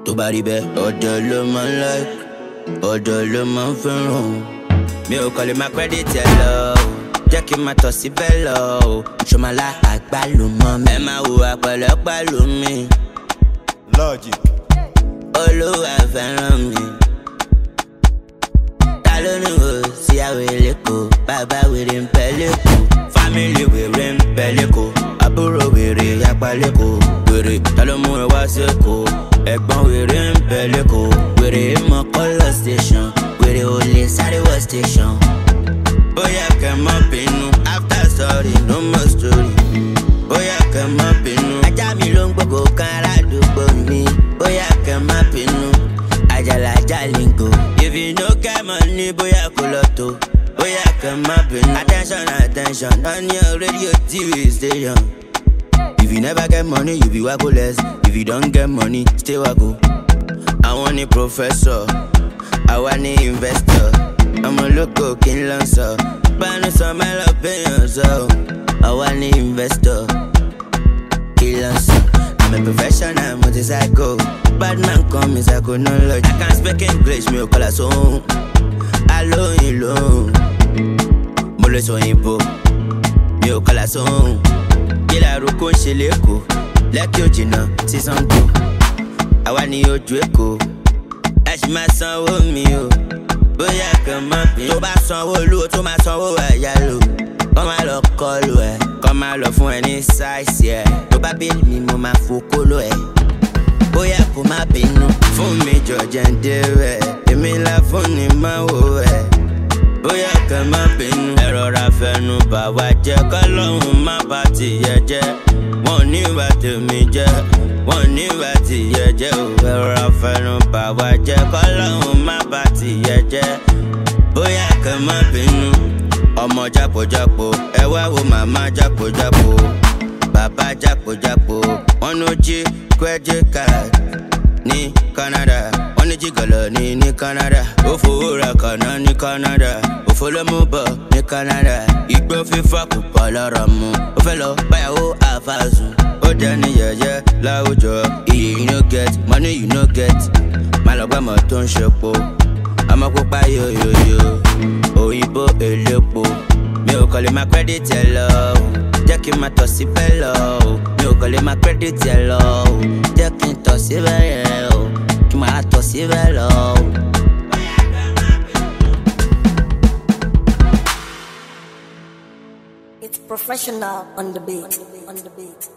tó bá rí bẹ́ẹ̀ ọ̀dọ̀ ló máa ń like ọ̀dọ̀ ló máa ń fẹ́ràn mi ò kàn lè máa credit ẹ lọ jẹ́ kí n máa tọ̀ síbẹ̀ lọ ṣọmọlá àgbálùmọ̀ mi ẹ máa hùwà pẹ̀lẹ́pẹ̀lú mi Logic olúwa fẹ́ràn mi ta ló ní o sí àwèrè kò bàbá wèrè ń bẹ lẹ́kọ̀ọ́ fámìlì wèrè ń bẹ lẹ́kọ̀ọ́ àbúrò wèrè yapa lẹ́kọ̀ọ́ wèrè ta ló mú ẹ wá sẹ́kọ̀ọ́ ẹ̀gbọ́n wèrè ń bẹ lẹ́kọ̀ọ́ wèrè mọ kọ́lọ̀ station wèrè ò lè sáré wọ station bóyá kẹ́ mọ́ bínú after story no more story bóyá kẹ́ mọ́ bínú ajá mi ló ń gbogbo kan aládùúgbò mi bóyá kẹ́ mọ́ bínú àjàlájà lingo if you no get money bóyá kò lọ tó bóyá kẹ́ mọ́ bínú attention attention on your radio TV station. If you never get money, you be wagoless. If you don't get money, stay wago. I want a professor, I want an investor. I'm a local king lancer, but no some opinions. So I want an investor, king lancer. I'm a professional motorcycle, bad man come is I go knowledge. I can't speak English, me call a song. Alone, alone. Mole so impo, me call a song. Kila roko ṣe leko lẹ́kì òjìnà sí Sango àwa ni ojú èkó ẹ ṣì máa sanwó mi o bóyá kàn mọ́ bí tó bá sanwó olúwo tó máa sanwó ẹ̀yà lò kọ́ máa lọ kọlu ẹ̀ kọ́ máa lọ fún ẹ ní sáìsì ẹ̀ tó bá bí mi mo máa fokóló ẹ̀ bóyá kò má bínú fún mi jọ̀jẹ̀ ń dé rẹ̀ èmi ńlá fún ni máa wò ẹ̀ bóyá kàn má bínú ẹ rọra fẹnu bà wá jẹ́ kọ́lọ́hún má bà tìyẹ jẹ́ wọn ò ní ìwà tèmi jẹ́ wọn ò ní ìwà tìyẹ jẹ́ ò ẹ rọra fẹnu bà wá jẹ́ kọ́lọ́hún má bà tìyẹ jẹ́ bóyá kàn má bínú ọmọ jápòjápò ẹ wá wo màmá jápòjápò bàbá jápòjápò wọn ló jí credit card ní Canada wọ́n ní jìgọ̀lọ̀ ní Canada ó fowó ra kànáà ní Canada ó fọlọ́mú bọ̀ ní Canada igbó fífà kò pọ̀ lọ́rọ̀ mu ó fẹ́ lọ báyàwó àfàzùn ó dẹni yẹ̀yẹ́ láwùjọ iye you no get money you no get má lọ gbàmọ̀ tó ń ṣepo ọmọ pupa yoyoyo òyìnbó elépo mi ò kàn lè máa credit ẹ lọ jẹ́ kí n máa tọ̀ síbẹ̀ lọ mi ò kàn lè máa credit ẹ lọ jẹ́ kí n tọ̀ síbẹ̀ yẹn o kí n máa tọ̀ síbẹ̀ lọ. It's professional on the beat.